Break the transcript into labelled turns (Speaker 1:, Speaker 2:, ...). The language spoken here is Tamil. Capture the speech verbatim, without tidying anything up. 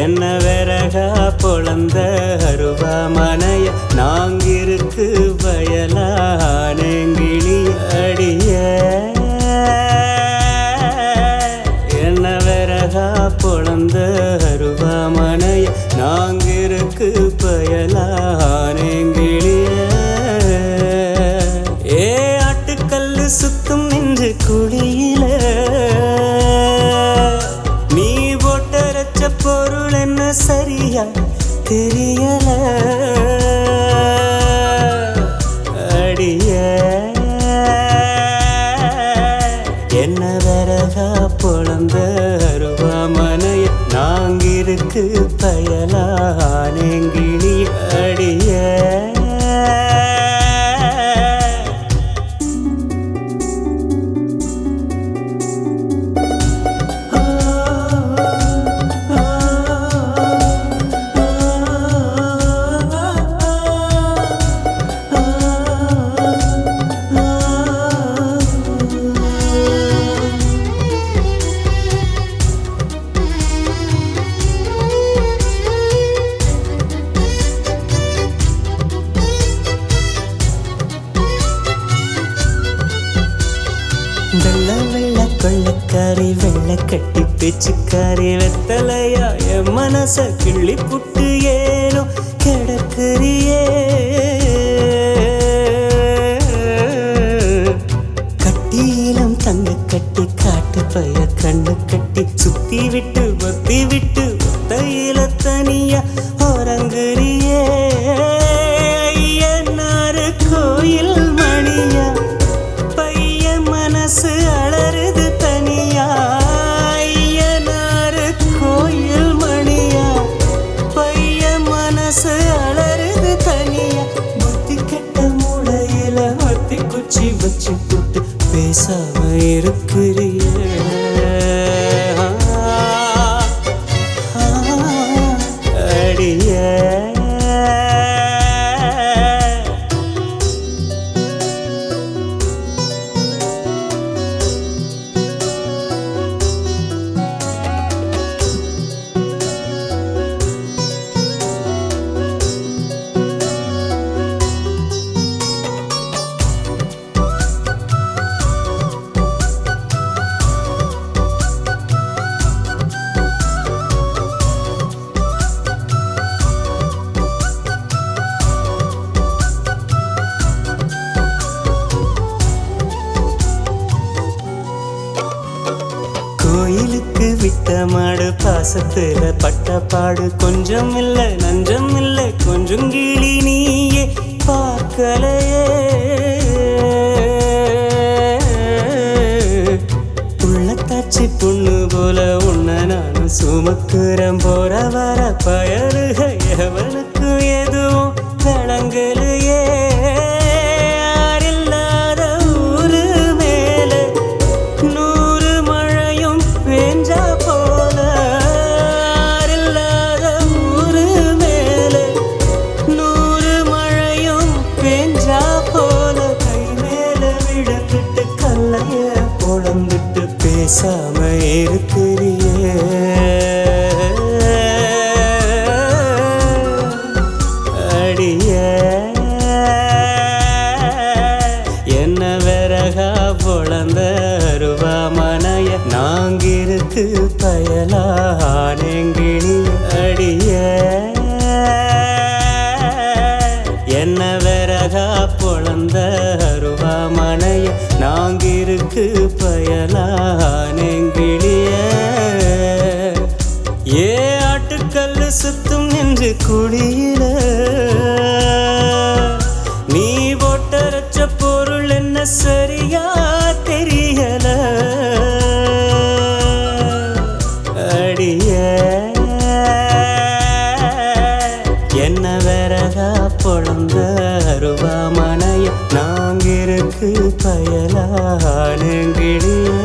Speaker 1: என்ன விறகா பொழந்த அருவாமனைய நாங்கிருக்கு வயலானேங்கிளி அடிய என்ன விறகா பொழந்த அருவாமனைய நாங்கிருக்கு பயலானேங்கிளிய ஏ ஆட்டுக்கல்லு சுத்தும் நின்று குழியில நீ போட்டரைச்ச பொருள் என்ன சரியா தெரியல அடிய என்ன விறகா பொழந்த அருவாமனைய நாங்கிருக்கு பயலானேங்கிளி அடிய வெள்ள வெள்ள கொள்ளக்காரி வெள்ள கட்டி பேச்சுக்காரி வெத்தலையா என் மனச கிள்ளி புட்டு ஏனோ கிடக்குறியே கட்டியிலம் தங்க கட்டி காட்டு பைய கண்ணு கட்டி சுத்தி விட்டு ஒத்தி விட்டு ஒத்தையில தனியா ஓரங்குறியே ஐயனாரு கோயில் மணியா மனசு அலறுது தனியா ஐயனாரு கோயில் மணியா பைய மனசு அலறுது தனியா புத்தி கெட்ட மூளையில ஒத்தி குச்சி வச்சு போட்டு பேசாம இருக்கிறிய அடிய கோயிலுக்கு விட்ட மாடு பாசத்துல பட்ட பாடு கொஞ்சம் இல்ல நஞ்சம் இல்ல கொஞ்சம் கிளி நீயே பார்க்கலையே உள்ளத்தாச்சி பொண்ணு போல உன்ன நானும் சுமக்குறேன் போற வர பயலுக எவனுக்கு எதுவும் விளங்கலையே பொழந்துட்டு பேசாம இருக்கிறியே அடிய என்ன விறகா பொழந்த அருவாமனைய நாங்கிருக்கு பயலானேங்கிளி அடிய என்ன விறகா பொழந்த அருவாமனைய நாங்கிருக்கு பயலானேங்கிளிய ஏ ஆட்டுக்கல்லு சுத்தும் நின்று குழியில நீ போட்டரைச்ச பொருள் என்ன சரியா தெரியல அடிய என்ன விறகா பொழந்த அருவாமனைய நாங்கிருக்கு பயலானேங்கிளிய